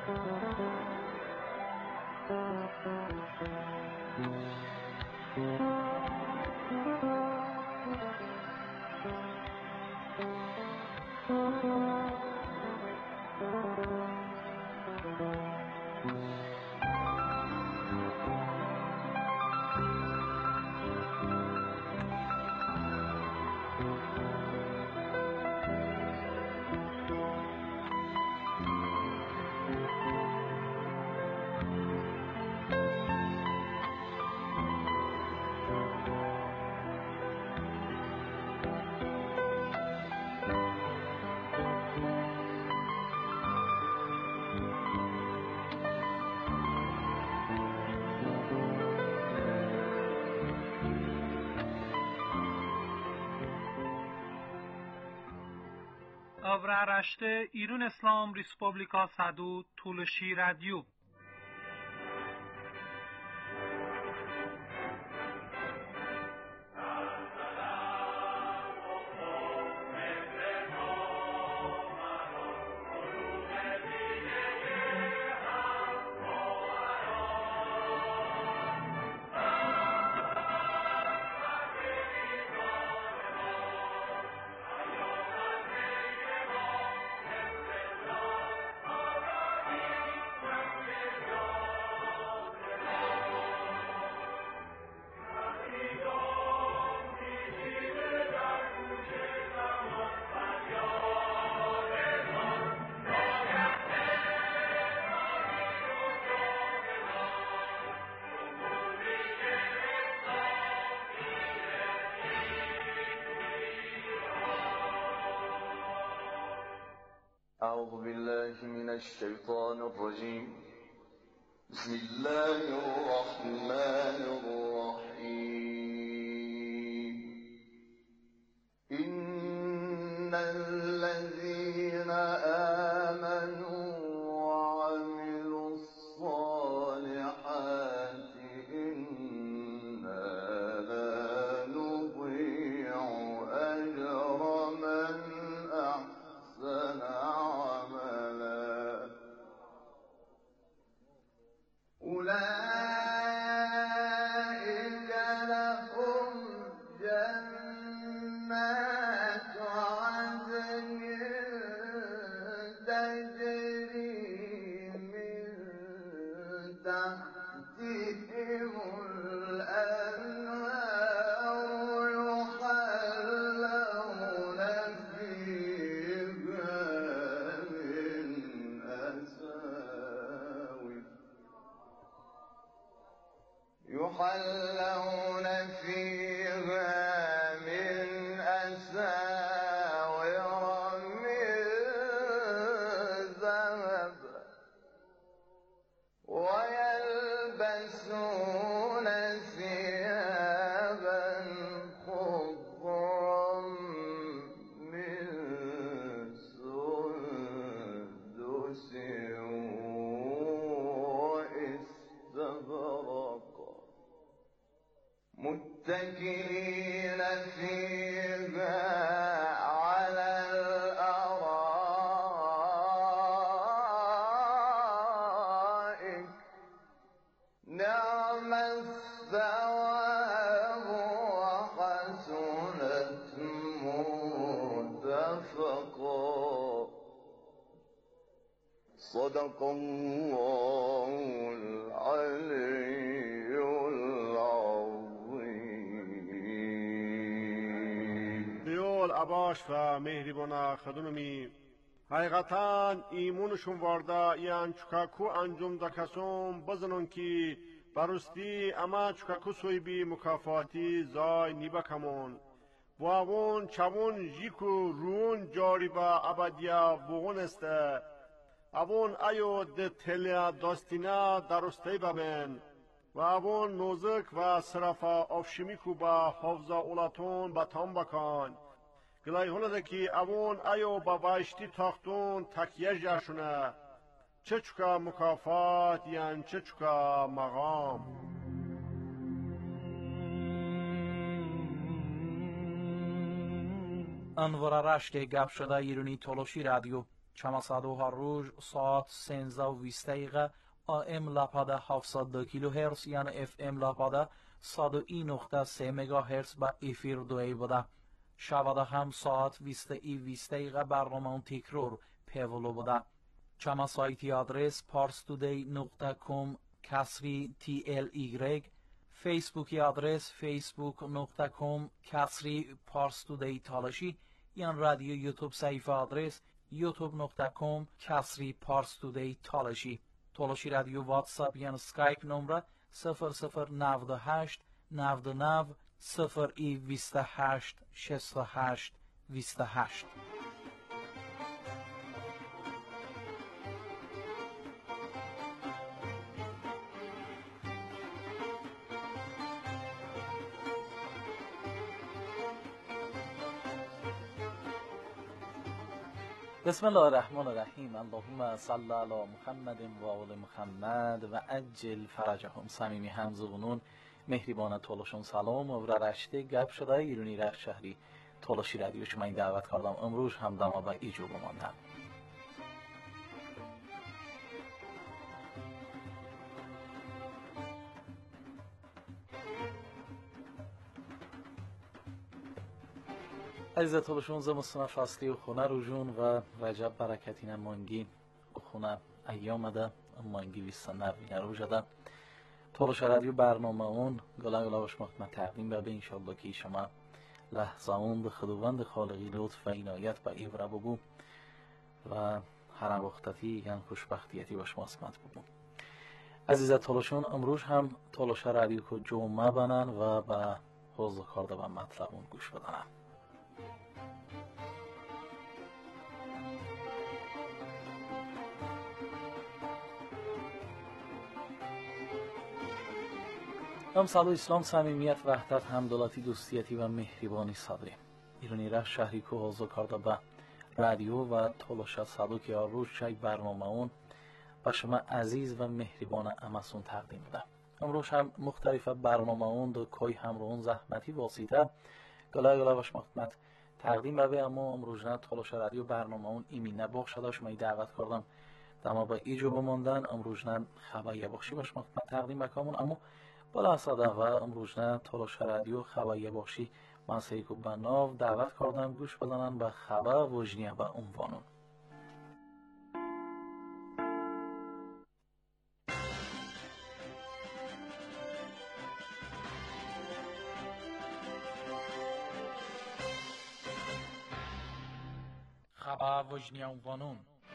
Avraaraşte İran İslam Respublika Sadu Tulshi Radio. أعوذ بالله من الشيطان الرجيم. بسم الله الرحمن الرحيم. إن الذين آمنوا وعملوا الصالحات إنا لا نضيع أجر من أحسن عملا. أولئك لهم جنات عدن تجري من تحتهم الأنهار يحلون فيها من أساور من ذهب ويلبسون ثيابا خضرا من سندس واستبرق متكئين فيها على الأرائك نعم الثواب وحسنت مرتفقا. صدق الله العلي العظيم. دیول عباش و مهربانا خدونمی حقیقتاً ایمونشون وارده یان چکاکو انجام دکسون بزنون که برستی اما چکاکو سوی بی مکافاتی زای نیبکمون و اون چون جیکو رون جاری با ابدیا بغون استه اون ایو ده تلیا داستینا درستی ببین و اون نوزک و صرفا افشمیکو با حفظا اولاتون بطان بکن گلای هنده که اون ایو با بایشتی تاختون تکیه جاشونه چه چکا مکافات یان چه چکا مقام. انوار رشت گپ شده ایرانی تولوشی رادیو چما صدو هر روز ساعت 13:20 AM لاپاده 702 کیلو هرتز یعنی FM لاپاده 101.3 مگاهرتز با افیر دوی بوده. شباده هم ساعت 20:20 برنامه تکرار پیولو بوده. چما سایتی آدرس parstoday.com کسری TLY، فیسبوکی آدرس facebook.com کسری parstoday تالشی، یان رادیو یوتیوب صفحه آدرس youtube.com کسری parstoday تالشی. تالشی رادیو واتساپ یان سکایپ نمره 0098 99 028 68 28. بسم الله الرحمن الرحیم. اللهم صل علی محمد و آل محمد و عجل فرجهم. صمیمی همزبونون مهربان تولشون سلام و رشته گپ شده ایرانی رخ شهری تولشی رادیو شما این دعوت کردم امروز هم دما با ایجو بماندم. عزیز تولشون زمستان فصلی و خونه روژون و رجب برکتین مانگی و خونه ایام ده مانگی ویستنه روژه ده تولش رادیو برنامه اون گله باش مختمه تقدیم به انشالله که شما لحظه اون به خداوند خالقی لطف و عنایت به ایوره بگو و هر وقتتی یعنی خوشبختیتی باش ماسمت بگو. عزیز تولشون امروز هم تولش رادیو که جمعه بنن و به حوض کارده و مطلب اون گوش بدنن. هم صلو اسلام صمیمیت وحدت همدلاتی دوستیتی و مهربانی صدری ایرانی رخ شهری که حوض کرده به رادیو و تولش صدو که روز چای برنامه اون به شما عزیز و مهربان امسون تقدیم بده. امروز هم مختلف برنامه اون دو کوی همراهون زحمتی واسطه گله باش مختمت تقدیم به اما امروز نه تولش رادیو برنامه اون ایمینه بخشده شما دعوت کردم دما با ایجو بماندن امروز نه خبری بخشی باش مختمت تقدیم بکامون اما بالا صدا و امروز نه تولش رادیو خبری بخشی من سیکو بناو دعوت کردم گوش بدنن به خبر وجنیه به عنوانون. خبر وجنیه عنوانون.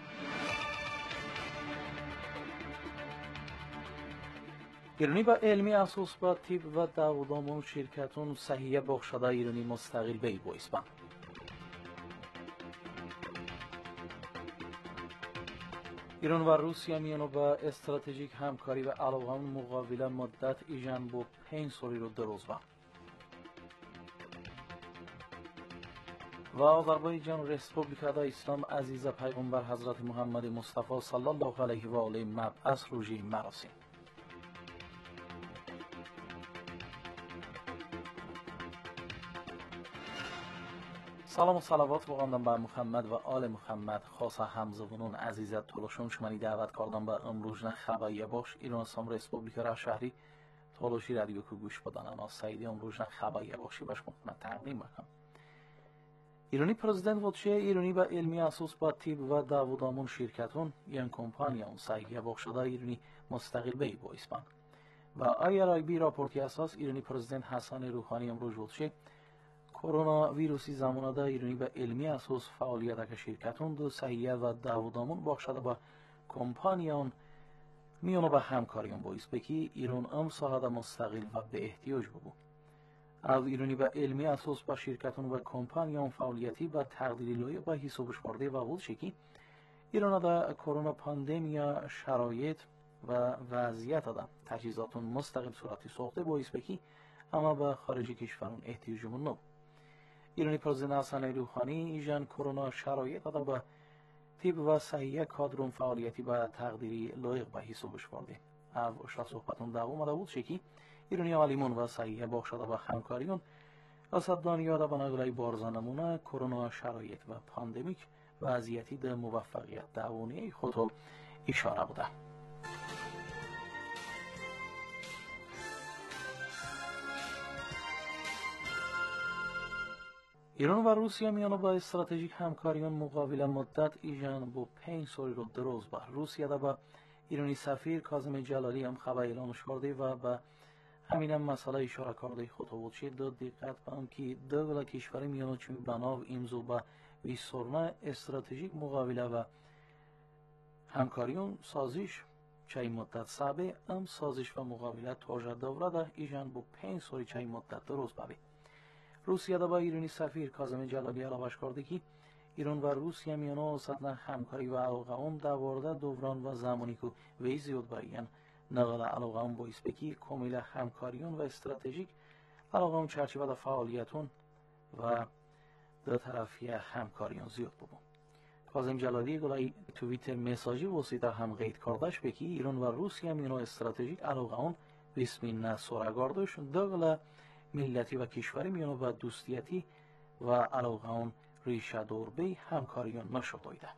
ایرانی با علمی اساس با طب و دوادامون شرکتون صحیح بخشده ایرانی مستقل بی بایسبن. ایران و روسیه میانو با استراتژیک همکاری و علاقه مقابل مدت ایجان با 5 سالی رو دروز با. و آذربایجان رسپوبلیکای اسلام عزیز پیغمبر حضرت محمد مصطفی صلی الله علیه و آله مبعث روزی مراسم. سلام و صلوات بگردم به محمد و آل محمد. خاصه همزبونان عزیزت تولشون شمانی دعوت کردم به امروز نه خبری باش ایران اسلام رسپوبلیک رخ شهری تولشی رادیو که گوش بدن انا سعیدی امروز نه خبری باشی باش محمد تقدیم بکنم. ایرانی پرزیدنت وچه ایرانی با علمی اساس با طب و دوادامون شرکتون یان کمپانی اون صحیح بخشده ایرانی مستقل بی بایسبن و IRIB راپورتی اساس ایرانی پرزیدنت حسن روحانی امروز وچه کرونا ویروسی زمانه ایرانی به علمی اساس فعالیت که شرکتون دو صحیح و دوادامون بخشده با کمپانیان میانو به همکاریان باعث بکی ایران ام ساعت مستقل و به احتیاج بگو. از ایرانی به علمی اساس با شرکتون و کمپانیان فعالیتی با تقدیری لایق و حسابش برده و بود شکی ایران در کرونا پاندمیا شرایط و وضعیت دا تجهیزاتون مستقل صورتی ساخته باعث بکی اما به خارج کشورون احتیاجمون نبود. ایرانی پرزیدنت حسن روحانی ایجان کرونا شرایط دا با طب و صحیح کادرون فعالیتی با تقدیری لایق و حسابش برده. از شاد صحبتون دوام دا بود شکی ایرانی علیمون و صحیح بخشده و همکاریون اسد دانیاده به نقله بارزانمونه کرونا شرایط و پاندمیک وضعیتی د موفقیت دوونی خود اشاره بوده. ایران و روسیه میان با استراتژیک همکاریان مقابل مدت ایجان با 5 سال رو دروز با روسیه دا با ایرانی سفیر کاظم جلالی هم خبر اعلان کرده و به همین هم مسئله اشاره کرده خود بود شد دو دقت به آن که دو کشور میان چون بناو امضا به ویسورنا استراتژیک مقابله و همکاریون سازش چای مدت سابه هم سازش و مقابله توجه دوره دا ایجان با 5 سال چای مدت دروز بابی روسیه دا با ایرانی سفیر کاظم جلالی علاوه کرده که ایران و روسیه میان سطح همکاری و علاقه در دوران و زمانی که وی زیاد باید نقل علاقه باعث بکی کامل همکاریون و استراتژیک علاقه چرچیوه فعالیتون و دو طرفی همکاریون زیاد بودن. کاظم جلالی گلای توییتر مساجی واسطه هم قید کردش بکی ایران و روسیه میان استراتژیک علاقه بسمین سورگاردش دغلا ملتی و کشوری میان و دوستیتی و علاقه ریشه دور به همکاریون نشده.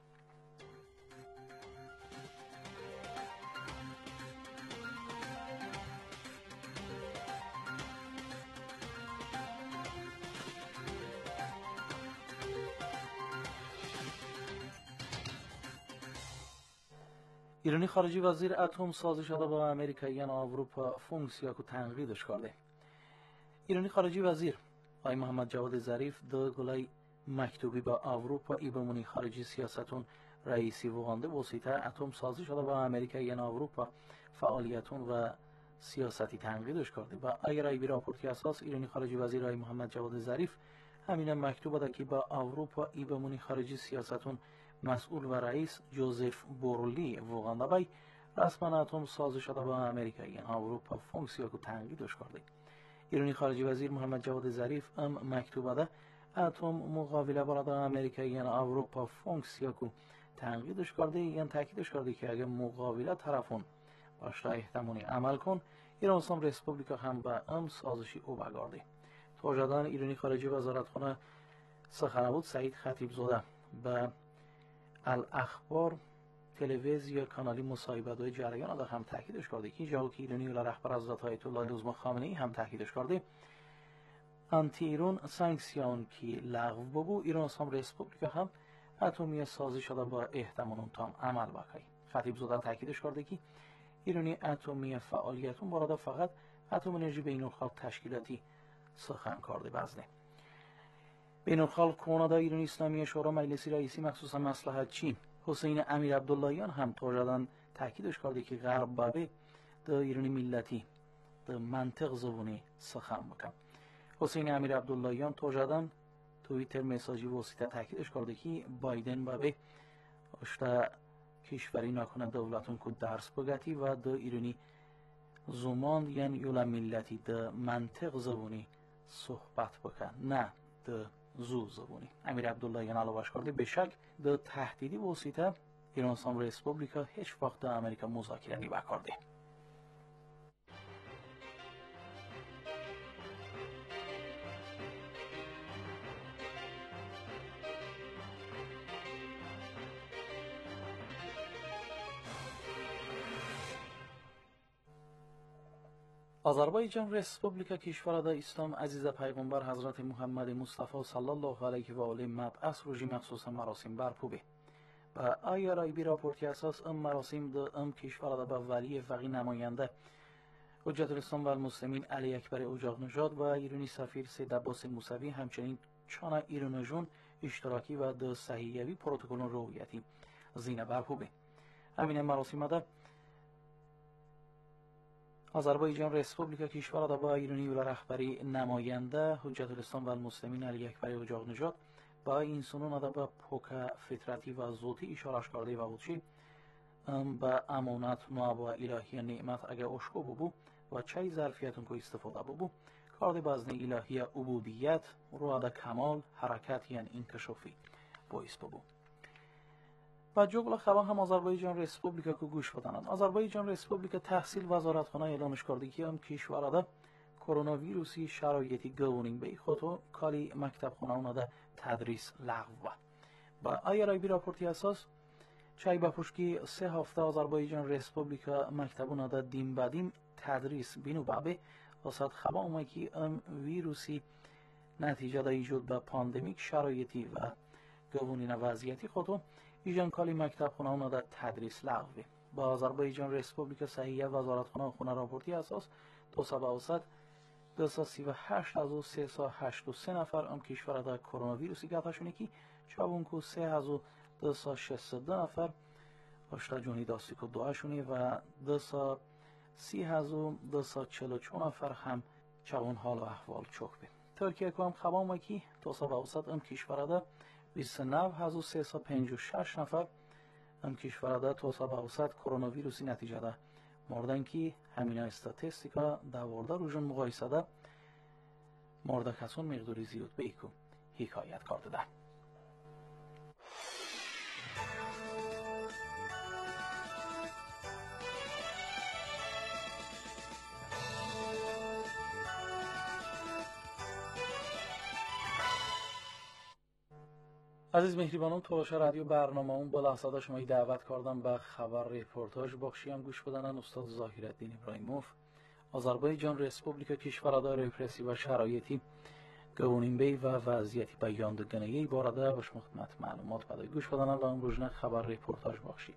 ایرانی خارجی وزیر اتم سازی شده با امریکاییان اروپا فونکسیا کو تنقیدش کرده. ایرانی خارجی وزیر آقای محمد جواد ظریف دو گلای مکتوبی با اروپا ایبمونی خارجی سیاستون رئیسی وگانده واسطه اتم سازی شده با امریکاییان اروپا فعالیتون و سیاستی تنقیدش کرده و اگر ای راپورتی اساس ایرانی خارجی وزیر آقای محمد جواد ظریف همین مکتوب داد که با اروپا ایبمونی خارجی سیاستون مسئول و رئیس جوزف بورلی وگانده بای رسما اتم سازی شده با امریکاییان اروپا فونکسیا کو تنقیدش کرده. ایرانی خارجی وزیر محمد جواد ظریف هم مکتوب ده اتم مقابله برای امریکاییان اروپا فونکسیا کو تنقیدش کرده یعنی تاکیدش کرده که اگر مقابله طرفون باشته احتمالی عمل کن ایران اسلام ریسپوبلیکا هم به ام سازشی او بگارده. توجدان ایرانی خارجی وزارتخانه سخنرانی سعید خطیب زاده به الاخبار تلویزیون کانالی مصاحبه‌های جریان را هم تاکیدش کرده که جایی که ایرانی و رهبر حضرت آیت الله عظما خامنه‌ای هم تاکیدش کرده آنتی ایران سانکسیون که لغو ببو ایران اسلام ریسپوبلیکا هم اتمی سازی شده با احتمال تام عمل بکنه. خطیب زاده تاکیدش کرده که ایرانی اتمی فعالیتون برای فقط اتم انرژی بین‌النهاد تشکیلاتی سخن کرده بزنه. بین‌النهاد کانادا ایرانی اسلامی شورا مجلسی رئیسی مخصوصا مصلحت چین حسین امیر عبداللهیان هم توجدان تاکیدش کرده که غرب بابه د ایرانی ملتی د منطق زبونی سخن بکن. حسین امیر عبداللهیان توجدان توییتر مساجی واسطه تاکیدش کرده که بایدن بابه اشتا کشوری نکنه دولتون که درس بگتی و د ایرانی زمان یعنی یولا ملتی د منطق زبونی صحبت بکن نه د زو زبونی. امیر عبداللهیان علاوه کرده به شک د تهدیدی واسطه ایران اسلام ریسپوبلیکا هیچ وقت در امریکا مذاکره نمی‌کرده. آذربایجان ریسپوبلیکا کشور دا اسلام عزیز پیغمبر حضرت محمد مصطفی صلی الله علیه و آله مبعث روزی مخصوص مراسم برپوبه و آیارای بی راپورتی اساس ام مراسم دا ام کشور دا با ولی فقی نماینده حجت الاسلام و المسلمین علی اکبر اجاق نژاد و ایرانی سفیر سید عباس موسوی همچنین چانا ایرانجون اشتراکی و دا صحیحوی پروتکل رویتی زینه برپوبه. همین مراسم دا آذربایجان ریسپوبلیکا کشور دا با ایرانی و رهبری نماینده حجت الاسلام و المسلمین علی اکبر اجاق نژاد با این سنون دا با پوکا فطرتی و ذاتی اشاره کرده و بودشی با امانت نواب و الهی نعمت اگر اشکو ببو و چای ظرفیتون که استفاده ببو کارد بزن الهی عبودیت رو دا کمال حرکت یعنی انکشافی باعث ببو. و جغل خبر هم آذربایجان ریسپوبلیکا که گوش بدانند. آذربایجان ریسپوبلیکا تحصیل وزارتخانه اعلانش کرده که هم کشور دا کرونا ویروسی شرایطی گونینگ به خودو کالی مکتب خانه اونا دا تدریس لغو با ayarayı raporti asas çay bapushki 3 hafta Azerbaycan Respublika Maktabuna da dim badim tadris binu babe واسط خبا اومکی ویروسی نتیجه دا ایجاد به پاندمیک شرایطی و قوانین وضعیتی خودو ایجان کالی مکتب خونه اونا دا تدریس لغوه با آذربایجان رسپوبلیک صحیحه وزارت خونه راپورتی اساس 278,383 نفر ام کشور دا کرونا ویروسی گتاشونه کی چابونکو 3,262 نفر اشتا جونی داستیکو دواشونه و 3,244 نفر هم چون حال و احوال چوک بید. ترکیه که هم خبام وکی توسا و اوسط ام کشورده 29,356 نفر ام کشورده توسا و اوسط کرونا ویروسی نتیجه ده مردن که همین استاتستیکا دورده روژن مقایسه ده مرده کسون مقداری زیاد به ایکو حکایت کرده ده. عزیز مهربانان تلاش رادیو برنامه اون با لحظات شما دعوت کردم به خبر رپورتاج بخشی هم گوش بدنن استاد ظاهرالدین ابراهیموف آذربایجان رسپوبلیکا کشورده رپرسی و شرایطی قوانین بی و وضعیتی بیان دگنهی بارده باش خدمت معلومات بدای گوش بدنن و اون روزنه خبر رپورتاج بخشی.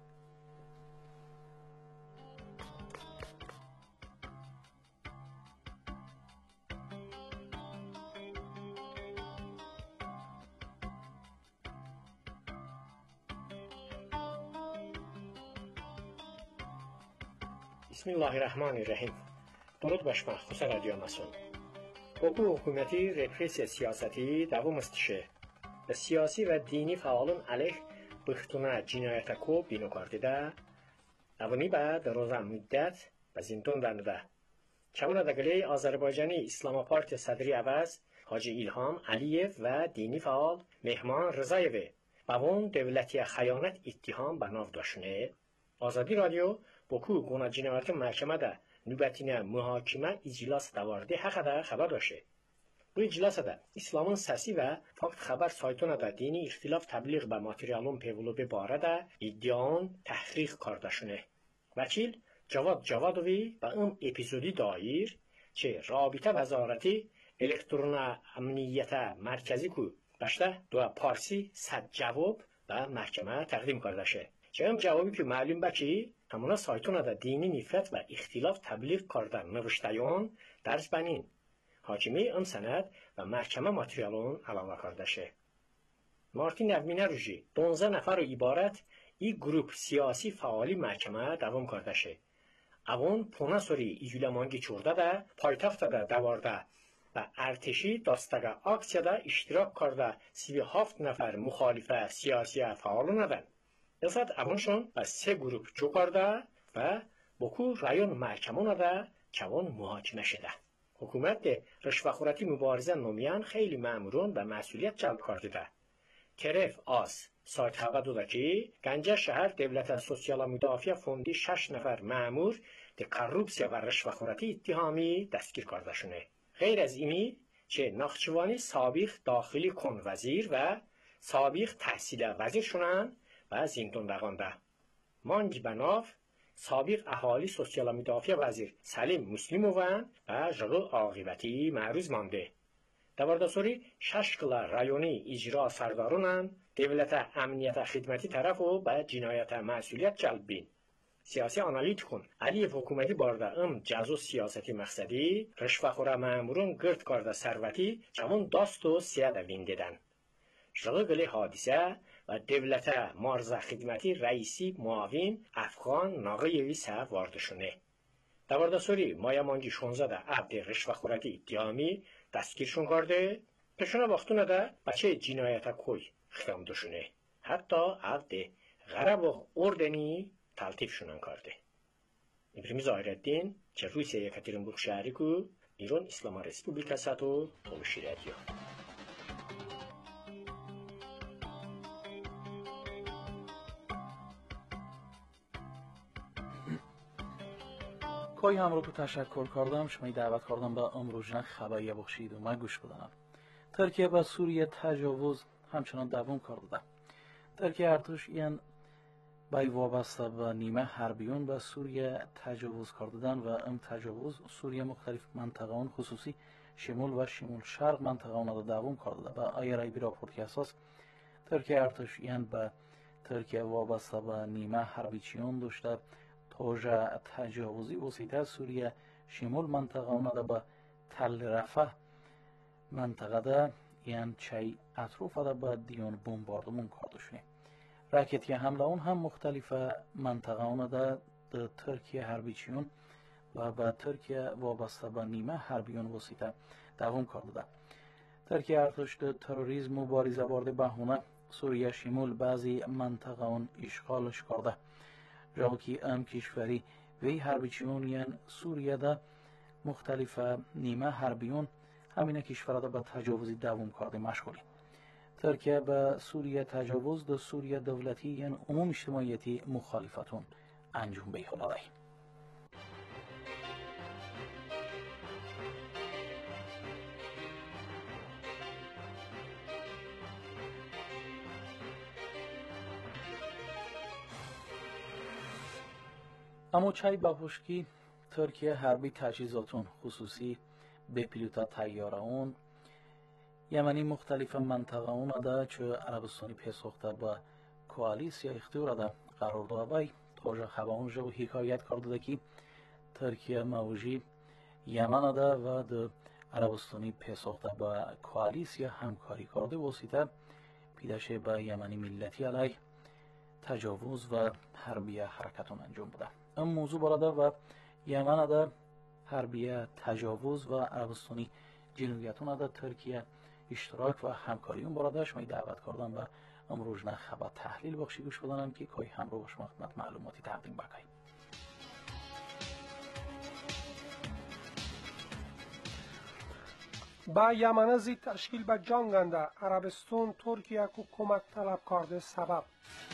بسم الله الرحمن الرحیم. درود باش مخصوص رادیو مسون. حکومت حکومتی رپرسی سیاستی دوام استشه. به سیاسی و دینی فعالان علیه بختونه جنایت کو بینو کردیده. اوانی بعد روزه مدت به زندان دانده. چون دگلی آذربایجانی اسلام پارتی صدری عوض حاجی ایلهام علیف و دینی فعال مهمان رضایوی با اون دولتی خیانت اتهام به ناف داشته. آزادی رادیو بکو گونه جنایت محکمه ده نوبتین محاکمه اجلاس دوارده حق ده خبر داشته. bu iclasada İslamın səsi və fakt xəbər saytına da dini ixtilaf təbliğ və materialın pevlubi barədə iddianın təhqiq kardaşını. Vəkil Cavad Cavadovi və ın epizodi dair ki, Rabitə Vəzarəti Elektrona Əmniyyətə Mərkəzi ku başda dua Parsi səd cavab və məhkəmə təqdim kardaşı. Ki, ım cavabı ki, məlum bə ki, همونا سایتونه دا دینی نفرت و اختلاف تبلیغ کردن نوشتیان درس بنین. حاکمی ام سند و محکمه ماتریالون علاوه کرده شه. مارتین اومینه روژی 12 نفر رو عبارت ای گروپ سیاسی فعالی محکمه دوام کرده شه. اوان پونه سوری ایجولمانگی چورده ده پایتخت ده دوارده و ارتشی داستگه اکسیا ده اشتراک کرده 37 نفر مخالف سیاسی فعالون دن. Esad avonshon ba 3 grup cho'qarda va boku rayon mahkamonada chavon muhokama shida. Hukumat rishvaxo'rati muboriza nomiyan xeyli ma'murun va mas'uliyat jalb kardida. Keref az sayt xabar dada ki, Ganja shahar devlet sosyal müdafiə fondi 6 nafar ma'mur de korrupsiya va rishvaxo'rati ittihami dastgir kardashune. G'eyr az ini che Naxchivani sabiq daxili kon vazir va sabiq tahsil vazir shunan و زندان داغانده. مانگ بناف سابق اهالی سوسیال مدافع وزیر سلیم مسلیموان و جغل عاقبتی معروض مانده. دوارداسوری 6 قلا رایونی اجرا سردارونن دولت امنیت خدمتی طرف و به جنایت مسئولیت جلب بین. سیاسی آنالیتیکون علی حکومتی بارده جزو سیاستی مقصدی رشوه‌خور مامورون گرد کرده ثروتی چمون داست و سیاده وین دیدن. جغل حادثه و دولت مارزه خدمتی رئیسی معاون افغان ناغیوی سه واردشونه. دوارداسوری مایمانگی 16 عبد رشوه‌خورتی اتهامی دستگیرشون کرده که شونه وقتونه ده بچه جنایت کوی خدام دشونه. حتی عبد غرب و اردنی تلتیف شونن کرده. ابراهیم ظاهرالدین که روسیه یکاترینبورگ شهری کو ایران اسلام رسپوبلیکا و تولشی رادیو. کوی هم رو تشکر کردم شما دعوت کردم به امروزنه خبری بخشید و من گوش بدنم. ترکیه و سوریه تجاوز همچنان دوام کرده. ترکیه ارتش یان بای وابسته به نیمه حربیون به سوریه تجاوز کردن و ام تجاوز سوریه مختلف منطقه‌ان خصوصی شمال و شمال شرق منطقه‌ان را دوام کرده به آیرای راپورت اساس ترکیه ارتش یان به ترکیه وابسته به نیمه حربیچیان داشته توجه تجاوزی وسیله سوریه شمال منطقه‌ان را به تل رفح منطقه ده یان چای اطراف را به دیون بمباردمان کرده شده. راکتی حمله اون هم مختلف منطقه اون ده ترکیه حربیچیون و به ترکیه وابسته به نیمه حربیون وسیله دوام کرده ده. ترکیه ارتش ده تروریسم مبارزه برده بهونه سوریه شمال بعضی منطقه اون اشغالش کرده. جایی که ام کشوری وی حربیچیون یان سوریه ده مختلف نیمه حربیون همین کشور ده به تجاوزی دوام کرده مشغولی. ترکیه به سوریه تجاوز در سوریه دولتی یعنی عموم اجتماعیتی مخالفتون انجام بیاورده. اما چای بپوشکی ترکیه حربی تجهیزاتون خصوصی به پیلوتا تیاره اون یمنی مختلف منطقه اون ده چه عربستانی پسخته با کوالیسیا اختیار ده قرار داده بای توجه خبرون جو حکایت کرده که ترکیه موجی یمن ده و ده عربستانی پسخته با کوالیسیا همکاری کرده وسیله پیداشه با یمنی ملتی علیه تجاوز و حربیه حرکتون انجام بده. این موضوع براده و یمن ده حربیه تجاوز و عربستانی جنویتون ده ترکیه اشتراک و همکاری اون براده شما دعوت کردن و امروز نه خبر تحلیل بخشی گوش بدنم که کوی همراه شما خدمت معلوماتی تقدیم بکنیم. با یمن زید تشکیل به جنگنده عربستان ترکیه کو کمک طلب کرده سبب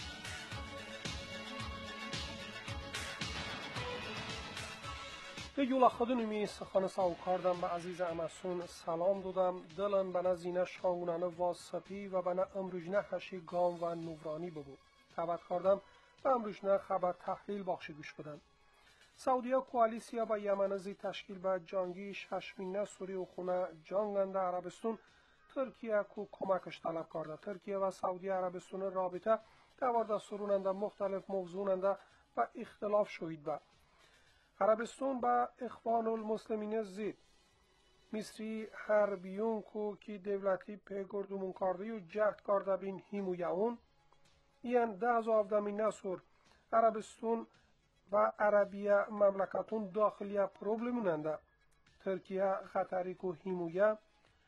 به یولا خدونمی سخن ساو کردم به عزیز امسون سلام دادم دلن به نزینه شاونانه واسطی و به نه امروجنه هشی گام و نورانی ببود دعوت کردم به امروجنه خبر تحلیل بخشی گوش بدن. سعودیه کوالیسیا با یمن زی تشکیل به جنگی ششمینه سوری و خونه جنگنده عربستان ترکیه کو کمکش طلب کرده. ترکیه و سعودی عربستان رابطه دوارده سروننده مختلف موضوعننده و اختلاف شوید به عربستان با اخوان المسلمین زید مصری حربیون کو که دولتی پیگردمون کرده و جهد کرده بین هیمویه اون این ده از آفدامین نسور عربستان و عربیه مملکتون داخلیه پروبلموننده ترکیه خطری کو هیمویه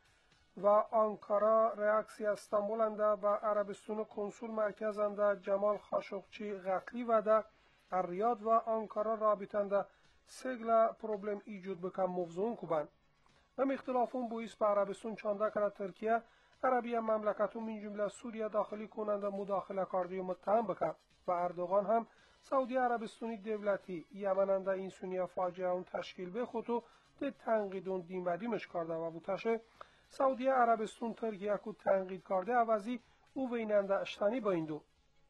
و آنکارا ریاکسی استانبولنده و عربستان کنسول مرکزنده جمال خاشقچی قتلی و ده ریاد و آنکارا رابطنده سگل پروبلم ایجاد بکن موضوعون کوبن. هم اختلافون بویس به عربستان چانده کرد ترکیه عربیه مملکتون من جمله سوریه داخلی کننده مداخله کردی و متهم بکن و اردوغان هم سعودی عربستانی دولتی یمننده این سونیه فاجعه اون تشکیل به خودو ده تنقیدون دیم و دیمش کرده و بوتشه سعودی عربستان ترکیه کو تنقید کرده عوضی او ویننده اشتانی با این دو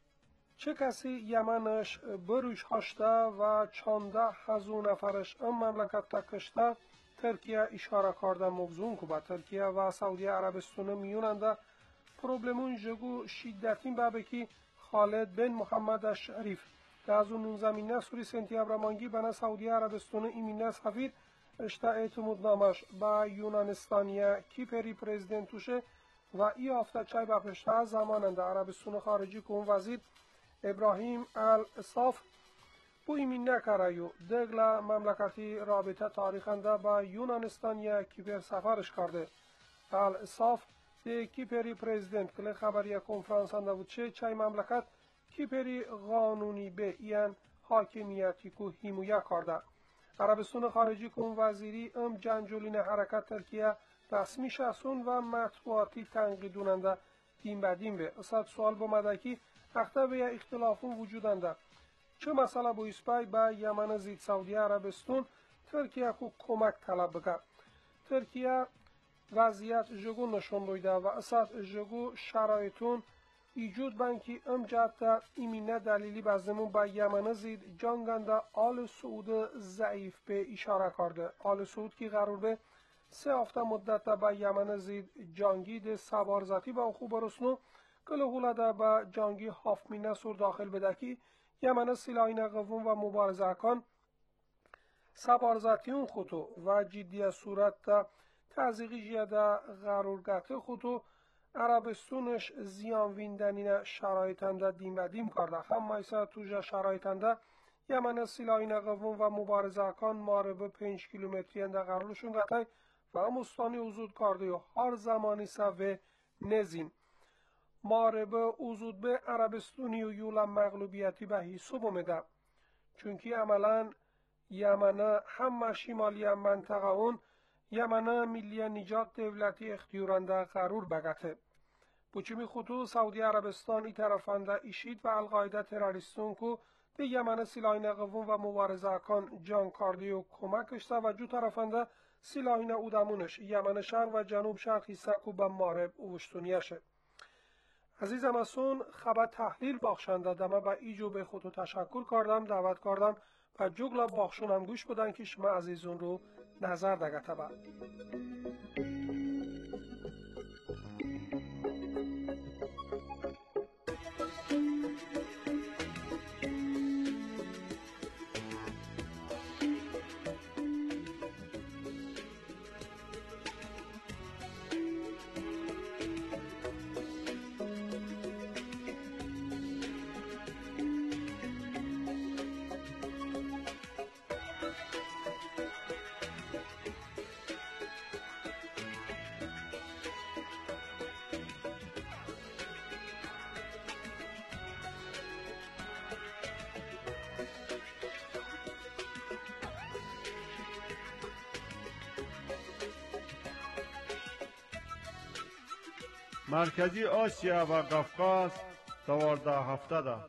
چه کسی یمنش بروش هاشته و چانده هزو نفرش ام مملکت تکشته ترکیه اشاره کرده موضوع کو با ترکیه و سعودی عربستان میوننده پروبلمون جگو شدتین بابکی خالد بن محمد شریف که از اون زمینه سوری سنتیابر مانگی بنا سعودی عربستان ایمینه سفیر اشتا اعتماد با یونانستانیه کیپری پرزیدنتوشه و ای هفته چای بپشته زماننده عربستان خارجی کن وزیر ابراهیم الاصاف بو ایمین نکرایو دگلا مملکتی رابطه تاریخنده با یونانستانیه کیپر سفرش کرده. الاصاف ده کیپری پرزیدنت کلی خبری کنفرانسنده بود چه مملکت کیپری قانونی به این حاکمیتی که حمایه کرده. عربستان خارجی کن وزیری ام جنجولین حرکت ترکیه رسمی شخصون و مطبوعاتی تنقیدوننده دیم بدیم به اصلا سوال بومده که اخته به اختلافون وجودنده چه مسئله با اسپای با یمن زید سعودی عربستان ترکیه کو کمک طلب بکرد. ترکیه وضعیت جگو نشون دویده و اصلا جگو شرایطون ایجود بنکی ام جهت ایمینه دلیلی بزمون با یمنه زید جانگنده آل سعود ضعیف به اشاره کرده. آل سعود که قرار به 3 هفته مدت با یمنه زید جانگید سوارزتی با خوب رسنو کلهولده با جانگی هافمینه سور داخل بدکی یمنه سلاین قوم و مبارزه کن سوارزتیون خودو و جدی صورت تزیقی جیده قرارگت خودو عربستونش زیان ویندنین شرایطنده دیم و دیم کرده. هم مایسا توجه شرایطنده یمن سلاین قوم و مبارزه کن ماربه 5 کیلومتری انده قرارشون قطعی و هم استانی وزود کرده و هر زمانی سوه نزین. ماربه وزود به عربستونی و یولا مغلوبیتی به حساب اومده. چونکی عملا یمنه هم شمالی منطقه اون یمنه ملی نجات دولتی اختیارنده قرار بگته. بچمی خطو سعودی عربستان ای طرفنده ایشید و القاعده تروریستون کو به یمن سلاین قوم و مبارزه کن جان کاردی و کمکش و جو طرفنده سلاین اودمونش یمن شرق و جنوب شرقی سکو به مارب اوشتونیشه. عزیزم اسون خبر تحلیل باخشنده دمه با ایجو به خودو تشکر کردم دعوت کردم و جگلا باخشونم گوش بدن که شما عزیزون رو نظر دگته با. مرکزی آسیا و قفقاز 12 هفته ده.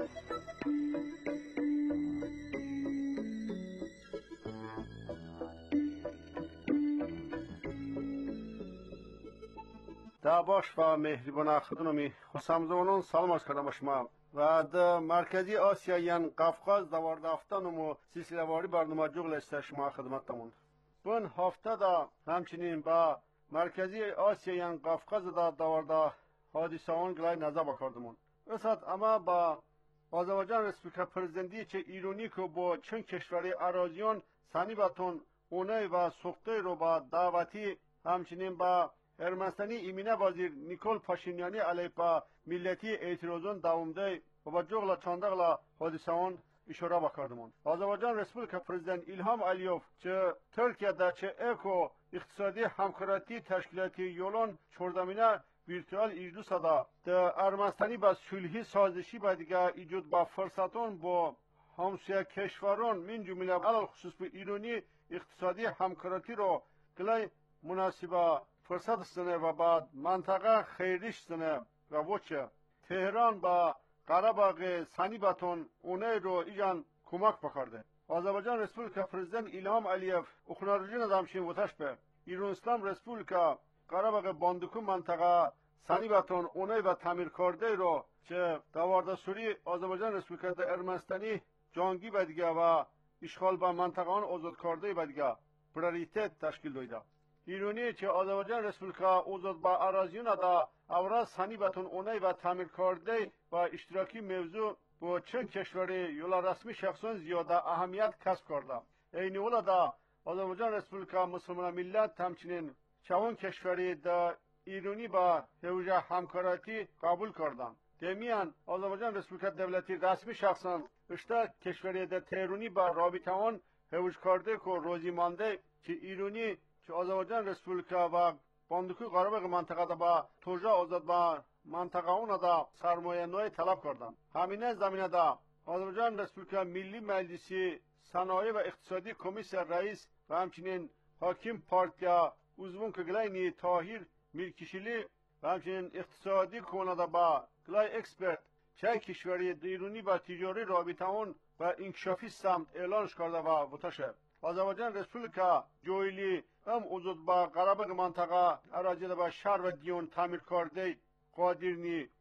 باش و مهربان خدمت خسامزونون سلام عرض کردم شما و در مرکزی آسیا یان قفقاز 12 هفته نمو سلسله واری برنامه جغل است شما خدمتتون. بن هفته ده همچنین با مرکزی آسیا یان قفقاز دا 12 حادثه اون گلای نظر بکردمون. رسد اما با آذربایجان رسپوبلیکا پرزیدنتی چه ایرانی که با چند کشوری اراضیان سانی باتون اونای و سوخته رو با دعوتی همچنین با ارمنستانی ایمینه وزیر نیکول پاشینیانی علیه با ملتی اعتراضون دوامده و با جغلا چاندغلا حادثه اون اشاره بکردمون. آذربایجان رسپوبلیکا پرزیدنت ایلهام علیوف چه ترکیه دا چه اکو اقتصادی همکاراتی تشکیلاتی یولون چهاردمینه ویرتوال اجلو صدا در ارمنستانی با صلحی سازشی با دیگه ایجاد با فرصتون با همسایه کشوران من جمله علل خصوص به ایرانی اقتصادی همکاراتی رو گلای مناسبه فرصت سنه و بعد منطقه خیریش سنه و وچه تهران با قره‌باغ سنی باتون اونه رو ایجان کمک بکرده. آذربایجان رسپوبلیکا پرزیدنت ایلهام علیف اخنارجی ندامشین وتش به ایران اسلام رسپوبلیکا قره‌باغ باندوکو منطقه سنی باتون اونه و تعمیر کرده رو چه دوارده سوری آذربایجان رسپوبلیکا در ارمنستانی جانگی بدیگه و اشغال با منطقه آن آزاد کرده بدیگه پراریتت تشکیل دویده. ایرانی چه آذربایجان رسپوبلیکا آزاد با اراضیون دا اورا سنی باتون اونه و تعمیر کرده و اشتراکی موضوع با چند کشوری یولا رسمی شخصان زیاده اهمیت کسب کرده. این اولا دا آذربایجان رسپوبلیکا مسلمان ملت همچنین چون کشوری دا ایرانی با حوزه همکاراتی قبول کردند. دمیان آذربایجان رسپوبلیکا دولتی رسمی شخصان اشتا کشوری دا تهرانی با رابطه آن حوزه کرده که روزی مانده که ایرانی که آذربایجان رسپوبلیکا و باندوکوی قره‌باغ منطقه دا با توجه آزاد با منطقه اون دا سرمایه نوی طلب کردند. همینه زمینه دا آذربایجان رسپوبلیکا ملی مجلسی صنایع و اقتصادی کمیسیون رئیس و همچنین حاکم پارتیا uzvun که گلای تاهیر میرکشیلی و همچنین اقتصادی کننده با گلای اکسپرت چه کشوری ایرانی با تجاری رابطه اون و انکشافی سمت اعلانش کرده و وتشه. آذربایجان رسپوبلیکا جویلی هم اوزود با قره‌باغ منطقه اراضی با شهر و دیون تعمیر کرده قادرنی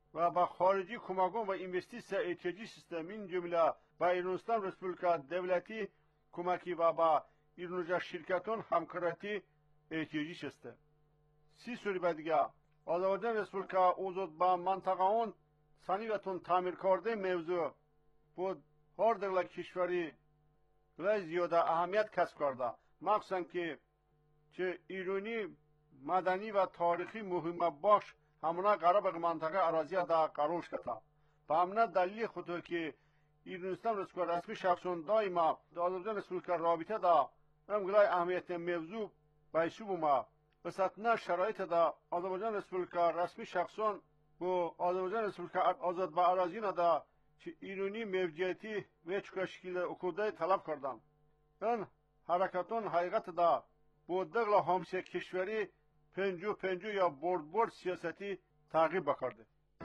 و با خارجی کمکان و اینوستیسیا احتیاجی سیستم این جمله با ایرانستان رسپوبلیکا دولتی کمکی و با ایرانجا شرکتان همکاراتی احتیاجی سیستم. سی سوری بعدیگه آذربایجان رسپوبلیکا اوزود با منطقه اون سنیوتون تعمیر کرده موضوع بود هر دولت کشوری زیاده اهمیت کسب کرده، مخصوصا که چه ایرانی مدنی و تاریخی مهم باش همونا قرار به منطقه اراضی دا قرار شده. به همنا دلیل خود که ایرانستان رسپوبلیکا رسمی شخصون دائما دا آذربایجان رسپوبلیکا رابطه دا امگلای اهمیت موضوع بایسو بوما بساتنا شرایط دا آذربایجان رسپوبلیکا رسمی شخصون با آذربایجان رسپوبلیکا آزاد با اراضی دا چه ایرانی موجودیتی و چکا شکل اکوده طلب کردن. این حرکتون حقیقت دا با دغل همسایه کشوری پنجو یا برد سیاستی تعقیب بکرده.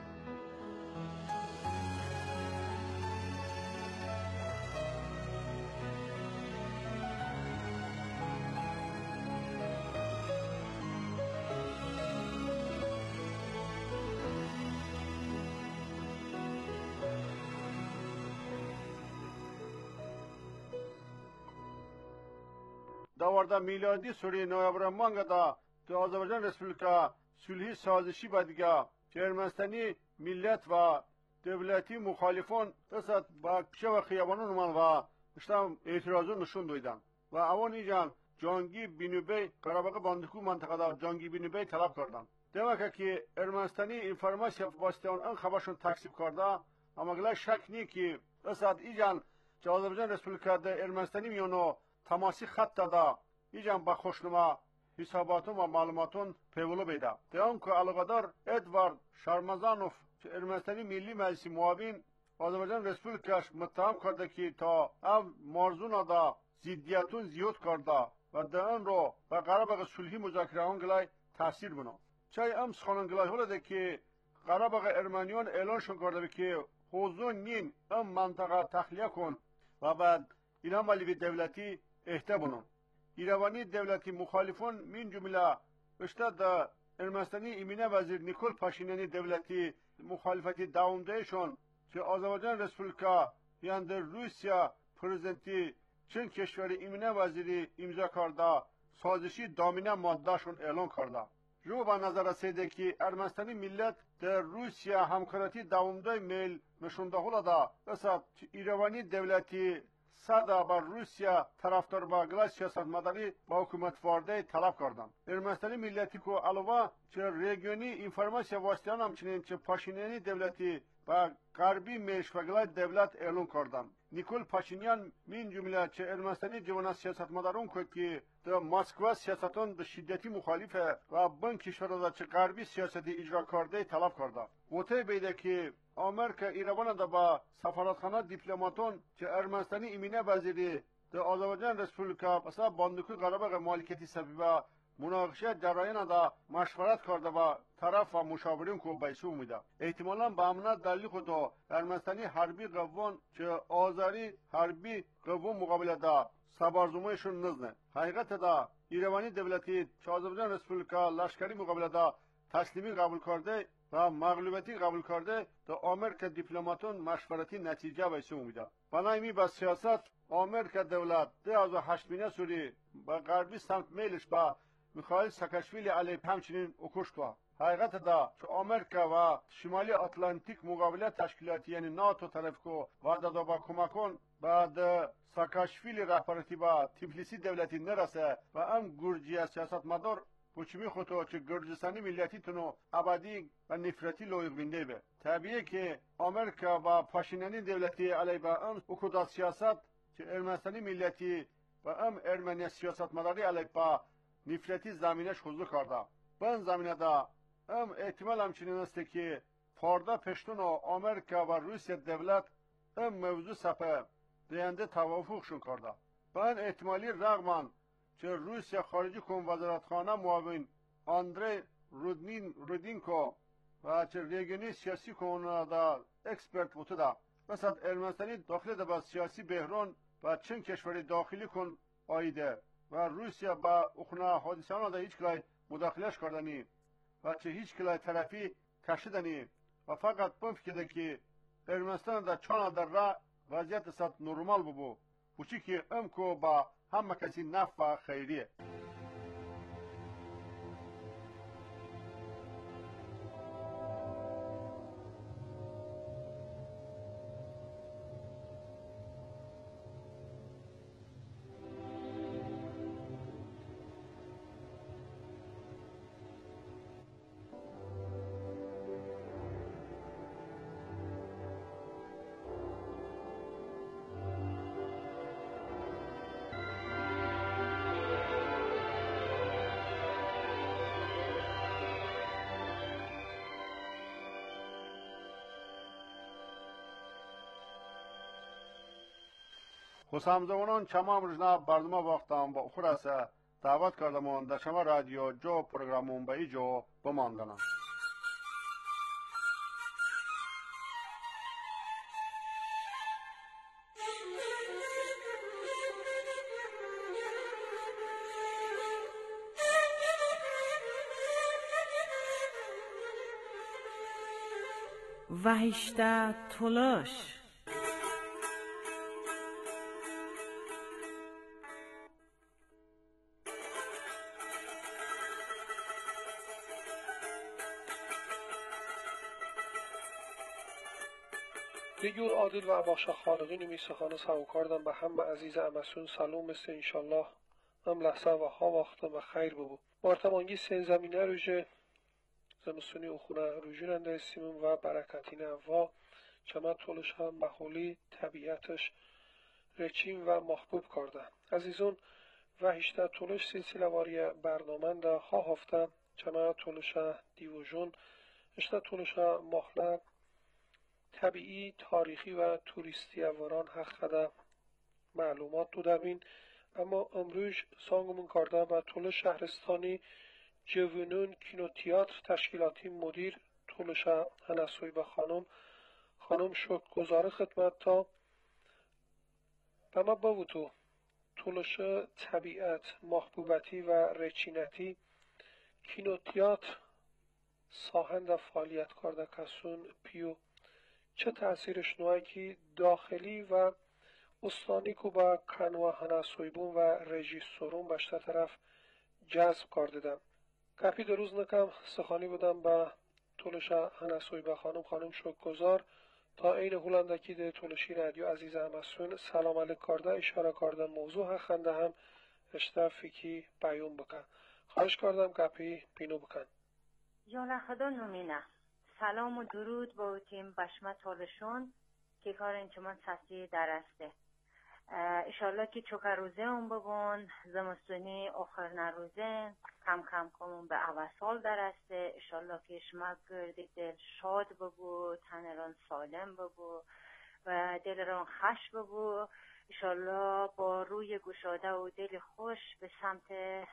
داورده میلادی سوری نوامبر مانگا دا که آذربایجان رسپوبلیکا صلحی سازشی بدیگه که ارمنستانی ملت و دولتی مخالفان دست با کشه و خیابانون من و اشتم اعتراضون نشون دویدن و اوان ایجان جانگی بینوبی قرابق باندکو منطقه دا جانگی بینوبی طلب کردن. دمکه که ارمنستانی انفرماسیا واسطه اون خبرشون تکسیب کرده، اما گله شک نی که دست ایجان که آذربایجان رسپوبلیکا دا ارمنستانی میونو تماسی خط دا ایجان با خوشنما حساباتون و معلوماتون پیولو بیده. دیان که علاقدار ادوارد شارمزانوف که ارمنستانی ملی مجلس معاون آذربایجان رسپوبلیکاش متهم کرده که تا او مرزونا دا زیدیتون زیاد کرده و دیان رو به قرابق صلحی مذاکره گلای تاثیر بنا. چای امس خانان گلای هلده که قرابق ارمنیان اعلان شون کرده که حوزون نین ام منطقه تخلیه کن و بعد اینا مالی به دولتی احته بنون. ایروانی دولتی مخالفون من جمله اشتا دا ارمنستانی ایمینه وزیر نیکول پاشینیانی دولتی مخالفتی داومدهشون که آذربایجان رسپوبلیکا یعنی در روسیا پرزنتی چند کشوری ایمینه وزیری امضا کرده سازشی دامینه مادهشون اعلان کرده. رو به نظر رسیده که ارمنستانی ملت در روسیا همکاراتی داومده میل نشونده هلده بسید ایروانی دولتی صدا بر روسیا طرفدار با گلای سیاست مداری با حکومت وارده طلب کردند. ارمنستانی ملتی که علاوه چه ریگیونی انفرماسیا واسطیان همچنین چه پاشینیانی دولتی و غربی میش و گلای دولت اعلان کردند. نیکول پاشینیان من جمله چه ارمنستانی جوان سیاست مدارون که در مسکو سیاستان به شدتی مخالفه و بن کشورها چه غربی سیاستی اجرا کرده طلب کرده. وته بیده که آمریکا ایران دا با سفارتخانه دیپلماتون که ارمنستانی ایمینه وزیری در آذربایجان رسپوبلیکا بسا باندکوی قرابق مالکیتی سبب مناقشه جرایان دا مشورت کرده و طرف و مشاورین کو بیسو میده. احتمالاً به امنیت دلیل خود ارمنستانی حربی قوان که آذری حربی قوان مقابله دا سبارزمایشون نزنه. حقیقت دا ایرانی دولتی که آذربایجان رسپوبلیکا لشکری مقابله دا تسلیمی قبول کرده و مغلوبیتی قبول کرده تا آمریکا دیپلماتون مشورتی نتیجه بیسو میده. بنایمی با سیاست آمریکا دولت 2008 سوری با غربی سمت میلش با میخائیل ساکاشویلی علیه همچنین اکوش که حقیقت دا که آمریکا و شمالی اتلانتیک مقابله تشکیلاتی یعنی ناتو طرف که وعده دا با کمکون بعد ساکاشویلی رهبرتی با تبلیسی دولتی نرسه و ام گرجی سیاست مدار پوچمی خودتو که گرجستانی ملیتی تونو ابدی و نفرتی لایق بینده به. طبیعه که آمریکا و پاشینیانی دولتی علیه با ام حکومت سیاست که ارمنستانی ملیتی و ام ارمنی سیاست مداری علیه با نفرتی زمینش حضور کرده. به این زمینه دا ام احتمال همچنین است که پارده پشتون و آمریکا و روسیه دولت ام موضوع سپه دیانده توافقشون کرده. به این احتمالی رغم که روسیه خارجی کن وزارتخانه معاون اندری رودینکو و چه ریگونی سیاسی کنونه دا اکسپرت بوده دا مثلا ارمنستانی داخل دا با سیاسی بحران و چند کشوری داخلی کن آیده و روسیه با اخنا حادثان دا هیچ کلای مداخلش کردنی و چه هیچ کلای طرفی کشیدنی و فقط بفکرده که ارمنستان در چان در را وضعیت صد نرمال ببو وچی که امکو با همه کسی نفع خیریه. همزمانان چما امروزنا برنامه وقتم با اخور است دعوت کردمان در شما رادیو جو پروگرامون به ایجو بماندنم. وحشته تلاش دیگر عادل و اباخش خالقی نمیسخانه سو کردم به همه عزیز امسون سلام مثل انشالله هم لحظه و ها وقتم و خیر ببو بارتمانگی سین زمینه روژه زمستونی اخونه روژوننده استیمون و برکتین و چما طولش هم بخولی طبیعتش رچیم و محبوب کرده عزیزون و هشته طولش سلسله واری برنامه ده ها هفته چما طولش دیوژون اشته طولش محله طبیعی، تاریخی و توریستی اوران حق قده معلومات دو دبین اما امروز سانگمون کرده و طول شهرستانی جوونون کینو تیاتر تشکیلاتی مدیر طولش هنسوی به خانم شکر گزاره خدمت تا اما باوتو طولش طبیعت محبوبتی و رچینتی کینو تیاتر ساهند فعالیت کرده کسون پیو چه تأثیرش نوعی که داخلی و استانی که با کنوا هنسویبون و رژیسورون بشته طرف جذب کردیدم کپی دروز نکم سخانی بودم با طولش هنسویبه خانم شکرگزار تا این هولندکی ده طولشی رادیو عزیز همسون سلام علیک کرده اشاره کرده موضوع حقنده هم اشتفیکی بیون بکن خواهش کردم کپی بینو بکن یالا خدا نمینه سلام و درود با تیم بشمه تالشون که کار انچمان سسی درسته اشالله که چوکه روزه اون ببون زمستونی آخر نروزه کم کم کمون به اوسال درسته اشالله که شما گردی دل شاد ببو تنران سالم ببو و دلران خش ببو اشالله با روی گشاده و دل خوش به سمت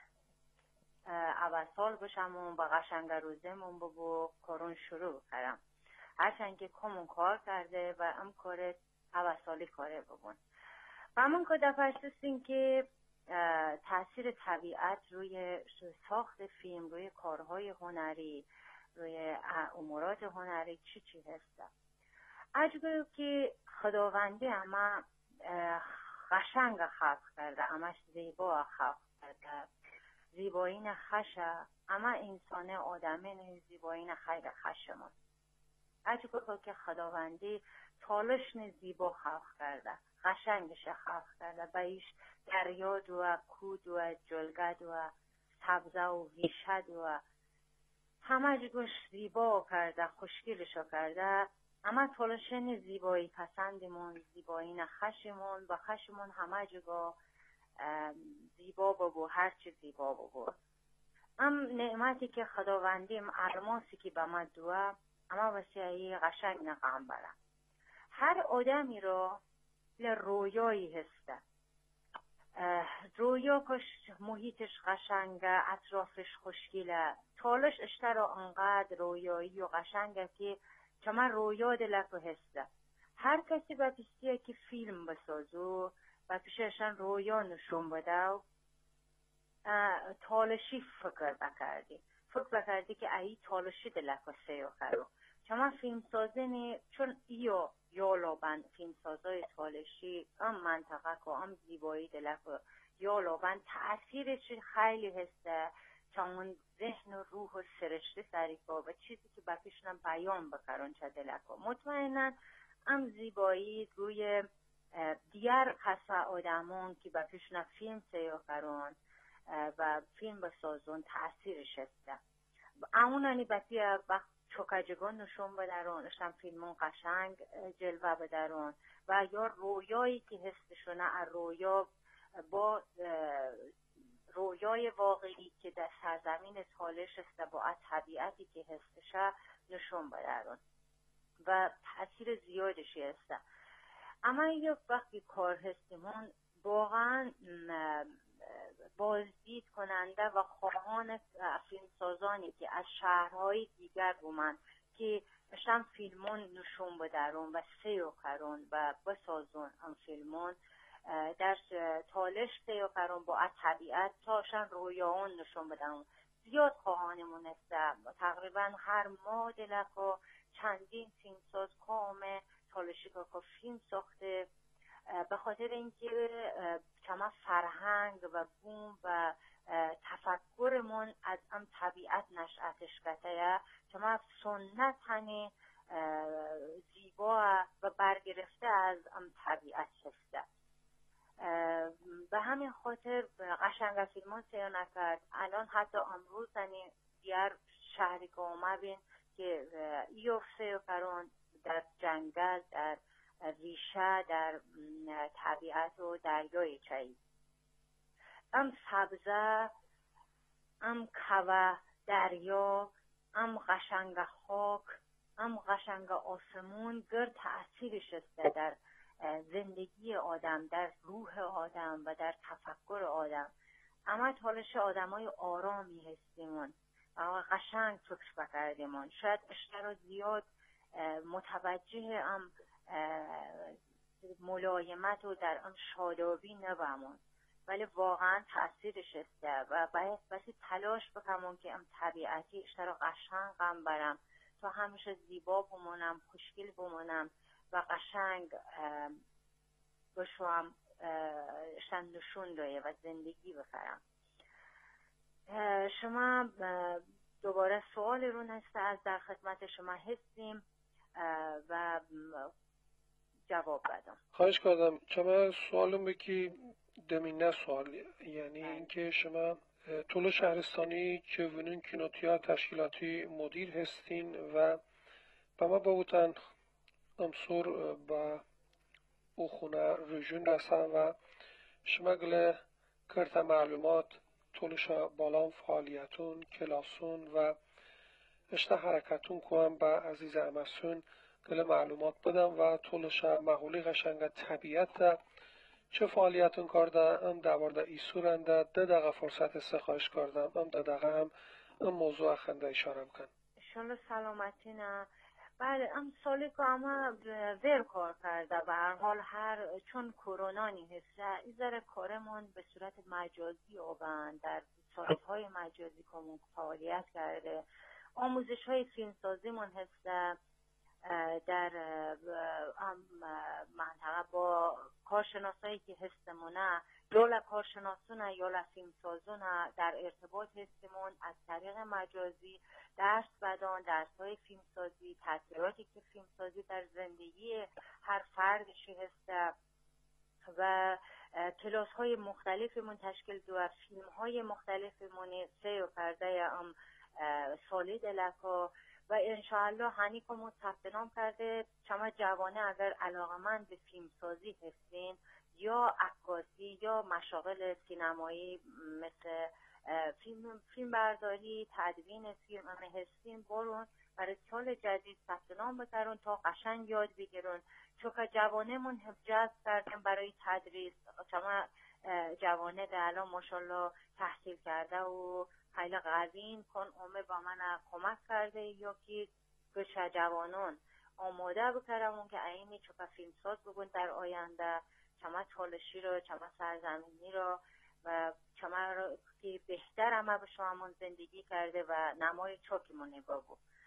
اوسال بشمون و قشنگ روزمون ببو کارون شروع کردم هرچند که کمون کار کرده و ام کار اوسالی کاره ببون و همون که دفرستیم که تاثیر طبیعت روی ساخت فیلم روی کارهای هنری روی امورات هنری چی هسته عجبه که خداوندی اما قشنگ خلق کرده اماش زیبا خلق کرده زیبایین خشه اما انسان آدمین زیبایین خیر خشمون عجبه که خداوندی تالش زیبا خلق کرده قشنگش خلق کرده بایش دریا و کود و جلگد و سبزه و ویشد و همه جگوش زیبا کرده خوشگلشو کرده اما تالشن زیبایی پسندمون زیبایین خشمون و خشمون همه جگا زیبا ببو هرچی زیبا ببو نعمتی که خداوندیم الماسی که به ما دوه اما وسیعی قشنگ نقام برم هر آدمی را رویایی هسته رویا کش محیطش قشنگه اطرافش خوشگله تالش اشتر را انقدر رویایی و قشنگه که چما رویا دلکو هسته هر کسی به پیستیه که فیلم بسازو و پیششن رویا نشون بده و تالشی فکر بکردی که ای تالشی دلکو سیو کرو چما فیلم سازنی چون یا بند فیلم سازای تالشی ام منطقه که ام زیبایی دلک یا لابند تأثیرش خیلی هسته چون ذهن و روح و سرشته سریکا و چیزی که بکشنم بیان بکرن چه دلکا مطمئناً ام زیبایی روی دیگر قصه آدمان که بکشنم فیلم سیاه کرن و فیلم بسازون تأثیرش هسته امونانی بطی وقت چوکجگان نشون بدرون اشتم فیلمون قشنگ جلوه بدرون و یا رویایی که هستشونه رویا با رویای واقعی که در سرزمین تالش است با طبیعتی که هستشه نشون بدرون و تأثیر زیادشی هسته. اما یک وقتی کار هستیمون واقعا بازدید کننده و خواهان فیلم سازانی که از شهرهای دیگر بومن که اشتم فیلمون نشون بدرون و سیو کرون و بسازون هم فیلمون در تالش سیو کرون با طبیعت تاشن رویاون نشون بدرون زیاد خواهانمون است. تقریبا هر ماه دلکو چندین فیلم ساز کامه تالشی که فیلم ساخته به خاطر اینکه چما فرهنگ و بوم و تفکرمون از ام طبیعت نشأتش کته چما سنت هنی زیبا و برگرفته از ام طبیعت هسته. به همین خاطر قشنگ فیلمان سیاه نکرد. الان حتی امروز هنی دیگر شهری که اومدین که ایوفته کرون در جنگل در ریشه در طبیعت و دریای چایی ام سبزه ام کوه دریا ام قشنگ خاک ام قشنگ آسمون گر تأثیرش است در زندگی آدم در روح آدم و در تفکر آدم. اما تالش آدمای آرامی هستیمون و قشنگ فکر بکردیمون شاید اشترا زیاد متوجه ام ملایمت و در آن شادابی نبامون ولی واقعا تأثیرش است و باید بسی تلاش بکنم که ام طبیعتی اشترا قشنگ هم برم تا همیشه زیبا بمونم خوشگل بمونم و قشنگ بشوام اشتن نشون دایه و زندگی بکرم. شما دوباره سوال رو نسته از در خدمت شما هستیم و جواب بدم. خواهش کردم. شما سوالم بکی دمینه سوال یعنی اینکه شما طول شهرستانی چونین کینوتیا تشکیلاتی مدیر هستین و با ما بودن امسور با او خونه رژون رسن و شما گله کرت معلومات طولشا بالام فعالیتون کلاسون و اشته حرکتون کنم با عزیز امسون گله معلومات بدم و طولشا مغولی قشنگ طبیعت چه فعالیتون کرده ام دوارده ایسورنده 10 دقیقه فرصت استخواهش کردم ام 10 دقیقه هم موضوع اخنده اشاره بکن. انشالله سلامتی نه. بله ام سالی که اما ویر کار کرده به هر حال چون کرونانی هست این ذره کارمون به صورت مجازی آبند در سایت‌های مجازی که فعالیت کرده آموزش های فیلمسازی من هست در منطقه با کارشناسایی که هستمونه یا کارشناسونه یا فیلمسازونه در ارتباط هستمون از طریق مجازی درس بدان درس‌های فیلمسازی تاثیراتی که فیلمسازی در زندگی هر فردشی هست و کلاس‌های مختلفمون تشکیل دو فیلم‌های مختلفمون سه و پرده سالی دلکا و انشاءالله هنی که ما ثبت نام کرده شما جوانه اگر علاقمند به فیلمسازی هستین یا عکاسی یا مشاغل سینمایی مثل فیلم برداری تدوین فیلم هستین برون برای سال جدید ثبت نام بکرون تا قشنگ یاد بگیرون چون که جوانه من جذب کردن برای تدریس شما جوانه در الان ماشاءالله تحصیل کرده و خیلی قوین کن اومه با من کمک کرده یا که گشه جوانان آماده بکرم اون که اینی چون فیلمساز بگون در آینده چما تالشی رو چما سرزمینی رو و چما رو که بهتر همه به شما زندگی کرده و نمای چاکی من نگاه بود.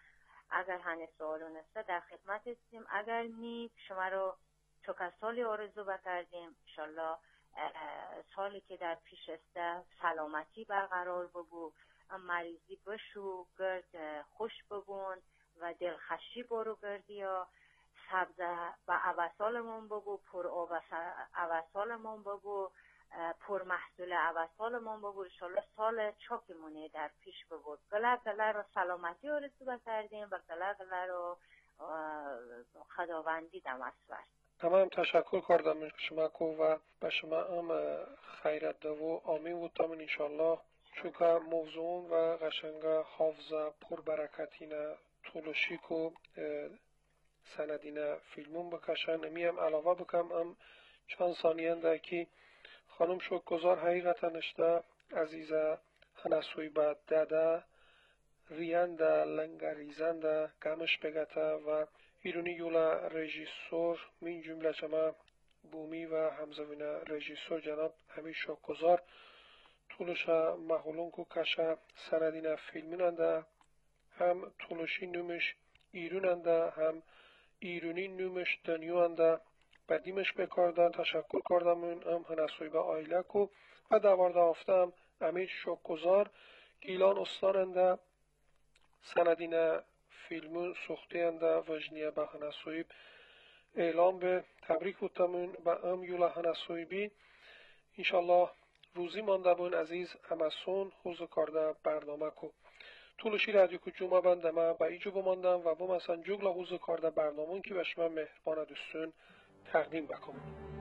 اگر هنه سوالون است در خدمت هستیم، اگر نی شما رو چوکا سالی آرزو بکردیم. انشالله سالی که در پیش است سلامتی برقرار ببو، مریضی بشو، گرد خوش ببون و دلخشی برو گردی یا سبزه و عوضالمون ببو، پر آب عوضالمون ببو، پر محصول عوضالمون ببو. انشالله سال چاکمونه در پیش ببود. گله رو سلامتی آرزو بکردیم و گله رو خداوندی دمسور. تمام تشکر کردم شما کو و به شما هم خیرت دو و آمین و تامن انشالله چوکا موضوع و قشنگا حافظه پر برکتینه طولشی کو سندینه فیلمون بکشن. امیم علاوه بکم هم چند ثانیه ده که خانم شکرگزار حقیقتا نشته عزیزه هنسوی بعد داده ریانده لنگریزنده گمش بگته و ایرونی یولا رژیسور من جمله شما بومی و همزمینه رژیسور جناب همین شکرگزار طولش محولون کو کشه سندینه فیلمیننده هم طولشی نومش ایروننده هم ایرونی نومش دنیوانده بدیمش بکارده. تشکر کردم هم هنسوی به آیله کو و دوارده آفتم امید شکرگزار گیلان استاننده سندینه فیلمون سخته انده وجنیه به هنسوی اعلام به تبریک بودتمون به ام یولا هنسوی بی انشالله روزی مانده بون عزیز امسون حوز کارده برنامه کو طولشی رادیو کو جمعه بنده ما با ایجو بماندم و با مثلا جگل حوز کارده برنامون که به شما مهربان دوستون تقدیم بکنم.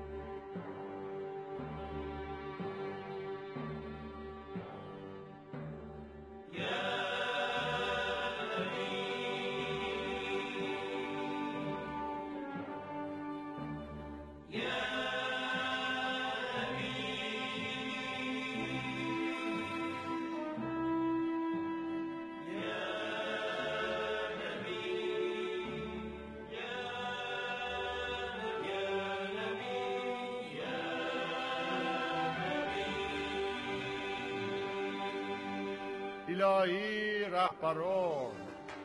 الهی رهبران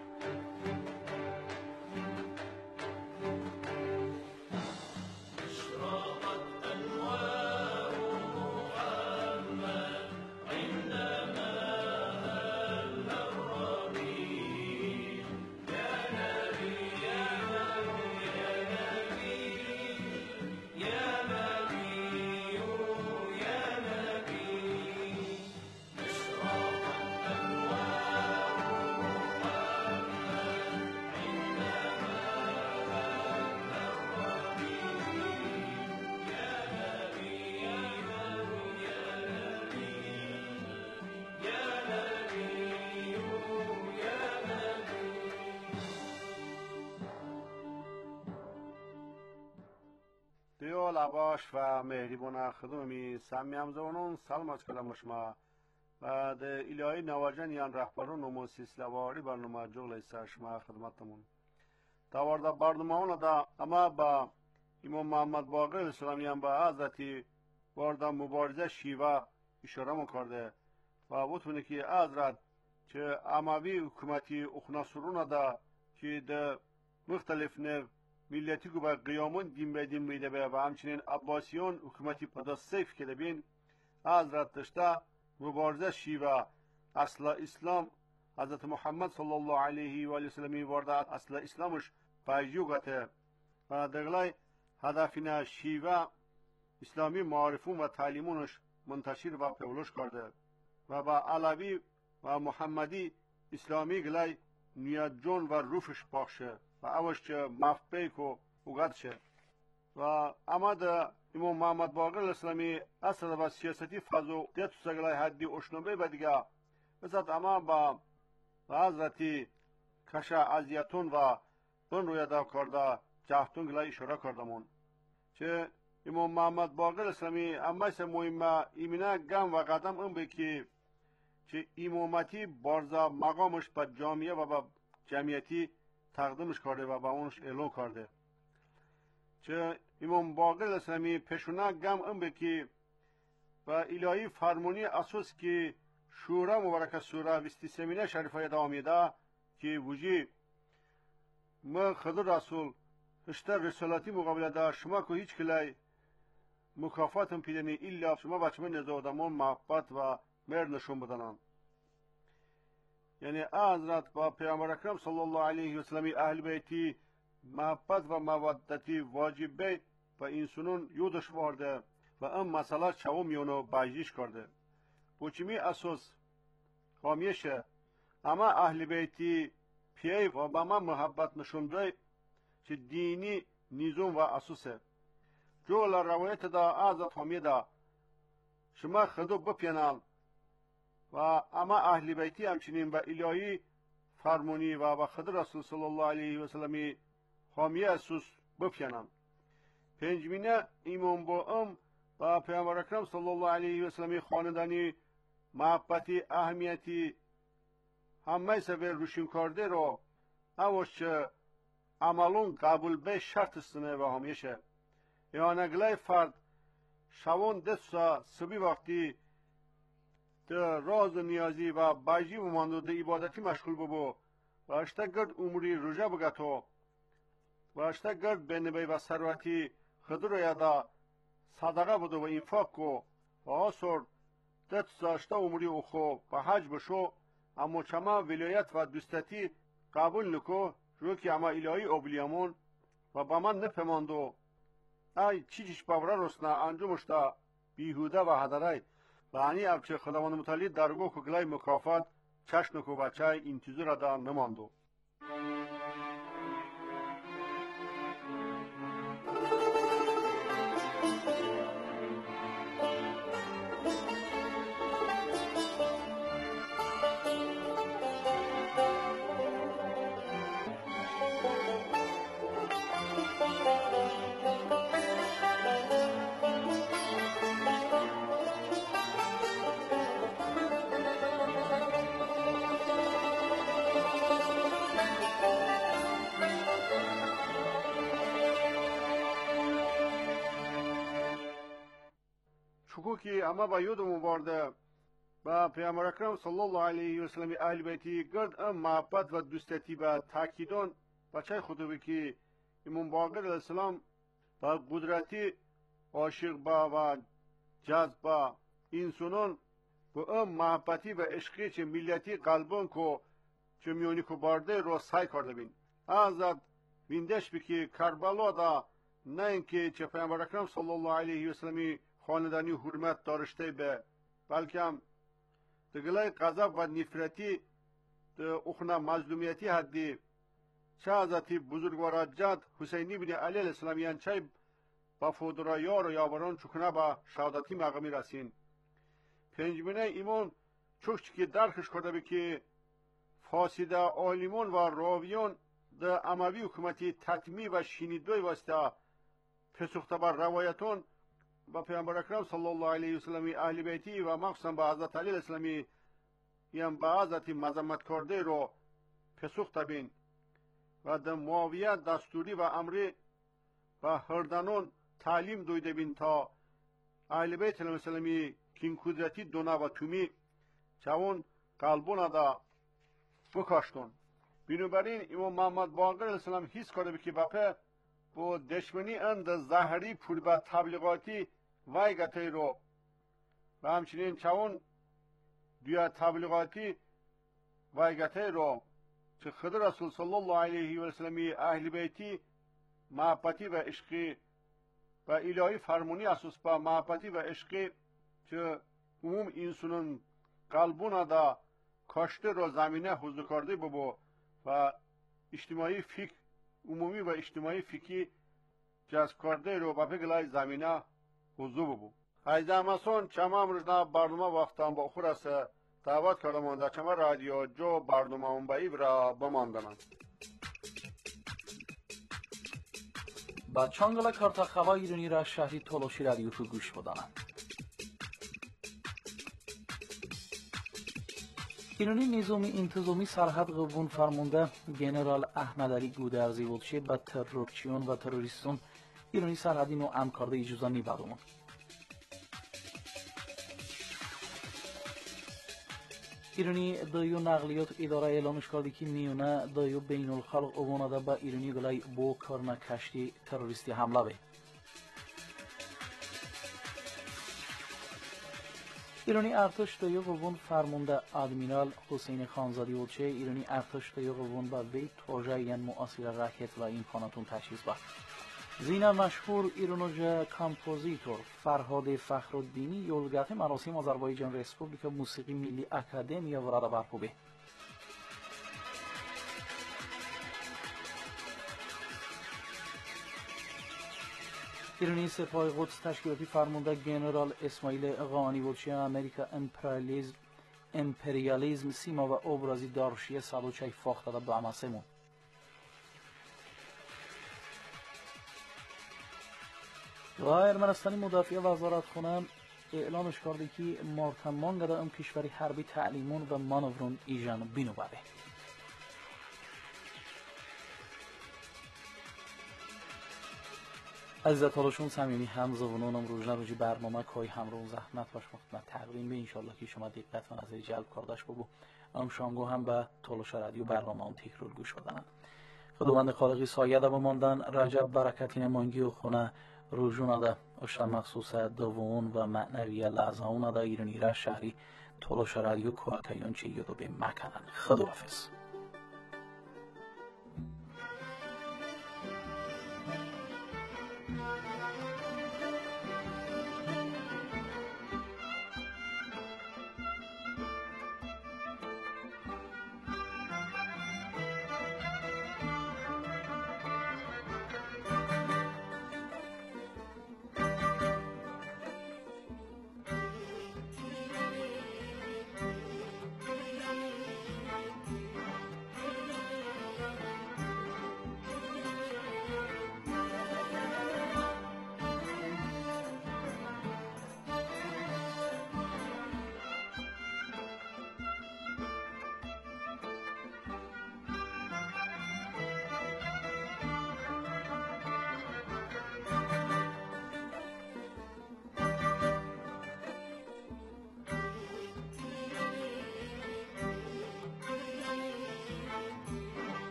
دیال عباش و مهریبان خدومی سمی همزونون سلام از کلام شما و ده الهی نواجن یان رهبرون و سیسلواری برنامه جغل ایسا شما خدمتمون دوارده برنامه دا اما با امام محمد باقر اسلامی هم با حضرتی وارده مبارزه شیوه اشاره کرده و بتونه که حضرت که اموی حکومتی اخناسرون دا که ده مختلف نو ملتی که با قیامون دین به دین میده به و همچنین عباسیون حکومتی پدا سیف که بین حضرت داشته مبارزه شیوه اصل اسلام حضرت محمد صلی الله علیه و آله وسلم وارده اصل اسلامش پیجوگته و دغلای هدفینه شیوه اسلامی معارفون و تعلیمونش منتشر و پولش کرده و با علوی و محمدی اسلامی گلای نیت جون و روفش پاشه و اوش چه مفبیک و اوگد شه و اما ده امام محمد باقر اسلامی اصلا با سیاستی فضو دیت سگلای حدی اشنبه با دیگه بسید اما با حضرتی کشا عزیتون و بن روی دا کرده جهتون گلای اشاره کردمون چه امام محمد باقر اسلامی اما سه مهمه ایمینه گم و قدم اون بکی چه امامتی بارزا مقامش با جامعه و با جمعیتی تقدیمش کرده و با اونش اعلان کرده چه امام باقر اسلامی پیشونه گم اون بکی و الهی فرمانی اساس که شورا مبارک سوره 23 شریفه دامیده که وجی ما خضر رسول اشتر رسالتی مقابله دار شما که هیچ کلی مکافاتم پیدنی ایلا شما بچه من نزادمان محبت و مهر نشون بدنان. یعنی حضرت با پیامبر اکرم صلی الله علیه و سلم اهل بیتی محبت و مودتی واجبه و اینسونون یودش وارده و ام مسئله چوم یونو بایجیش کرده. بوچمی اساس خامیشه اما اهل بیتی پیای و با من محبت نشونده که دینی نیزون و اساسه. جول روایت دا حضرت حمیده شما خدو بپینال و اما اهل بیتی همچنین و الهی فرمونی و خدر رسول صلی الله علیه و سلم حامیه اسوس بپینن. پنجمینه ایمان با ام و پیامبر اکرم صلی الله علیه و سلم خاندانی محبتی اهمیتی همه سبب روشن کرده رو اوش عملون قبول به شرط استنه و همیشه یا نگله فرد شوان دستا سبی وقتی در راز و نیازی و بایجی بماندو در عبادتی مشغول ببو و اشتا گرد عمری رجا بگتو و اشتا گرد به نبی و ثروتی خدر و یادا صدقه بدو و انفاق کو و آسور دستا اشتا عمری اخو و حج بشو اما چما ولایت و دوستتی قبول نکو رو که اما الهی اوبلیامون و با من نپماندو ای چیچش باورا رسنا انجامش دا بیهوده و هدرای و انی ابچه خداوند متعالی درگو کگلای مکافات چشم کو بچه انتظار دا نماندو. که اما با یودمون وارده و پیامبر اکرم صلی الله علیه و سلم اهل بیتی گرد ام محبت و دوستی با تاکیدان بچه خودو که امام باقر علیه السلام با قدرتی عاشق با و جذب با انسانان و ام محبتی و عشقی چه ملیتی قلبان کو چه میونی کو بارده رو سعی کرده بین حضرت ویندش بکی کربلا دا نه اینکه چه پیامبر اکرم صلی الله علیه و سلم خاندانی حرمت داشته به بلکه هم دگلای غضب و نفرتی اخنا مظلومیتی حدی چه حضرتی بزرگوار جد حسینی بن علی الاسلامیان چه با فودرا یار و یاوران چکنه با شهادتی مقامی رسین. پنجمینه ایمان چوش که درکش کرده به که فاسده عالمون و راویون در اموی حکومتی تطمی و شینیدوی واسطه پسخته بر روایتون با پیامبر اکرم صلی الله علیه و سلم اهل بیتی و مخصوصا با حضرت علی الاسلامی یم با حضرت مذمت کرده رو پسخته بین و در معاویه دستوری و امری و هردنون تعلیم دویده بین تا اهل بیت الاسلامی کین قدرتی دونه و تومی چون قلبون دا بکاشتون. بنابراین امام محمد باقر علیه السلام حس کرده بی که بپه با دشمنی اند ظاهری پول با تبلیغاتی وای گته رو و همچنین چون دیا تبلیغاتی وای گته رو چه خدر رسول صلی الله علیه و سلم اهل بیتی محبتی و عشقی و الهی فرمونی اساس با محبتی و عشقی که عموم انسانın قلبونا دا کاشته رو زمینه حضور کرده ببو و اجتماعی فکر عمومی و اجتماعی فکری جذب کرده رو با بگلای زمینه حضور ببو. ایده مسون چما امروزنا برنامه وقتان با خور است دعوت کردم در چما رادیو جو برنامه اون بایی برا بماندنم. با چانگل کارتا خبا ایرانی را شهری تولوشی رادیو تو گوش بدانم. ایرانی نظامی انتظامی سرحد قوون فرمانده گنرال احمد علی گودرزی بودشه با ترورچیون و تروریستون ایرانی سرحدی نو ام کرده اجازه نیبادومون. ایرانی دایو نقلیات اداره اعلامش کرده که میونه دایو بین الخلق اوانده به ایرانی گلای بو کرنا کشتی تروریستی حمله به ایرانی ارتش دایو قوون فرمانده ادمیرال حسین خانزادی اوچه ایرانی ارتش دایو قوون به وی توجه ین مؤثر راکت و امکاناتون تشخیص بخش زینا مشهور ایرانوژا کامپوزیتور فرهاد فخرالدینی یولگاه مراسم آذربایجان ریسپوبلیکا موسیقی ملی اکادمیا ورده برپوبه ایرانی سپاه قدس تشکیلاتی فرمانده جنرال اسماعیل قانی بولچی امریکا امپریالیزم سیما و ابرازی دارشی سالوچای فاختده به امسمون و ارمنستانی مدافع وزارت خونه اعلامش کرده که مارتمان گده ام کشوری حربی تعلیمون و مانورون ایجان بینو بره عزیزت حالشون سمیمی همزه و نونم روزنه روزی برنامه کای همرون زحمت باش مختمت تقدیم به انشالله که شما دقت و نظری جلب کردش ببو ام شانگو هم به تولوش رادیو برنامه هم تکرار گوش بدن خداوند خالقی سایه ده بماندن رجب برکتی نمانگی و خونه روزونه ده اشتا مخصوص دوون و معنوی لحظه ده ایرانی را شهری تولوش رادیو کوکایان چه یادو به مکنن خداحافظ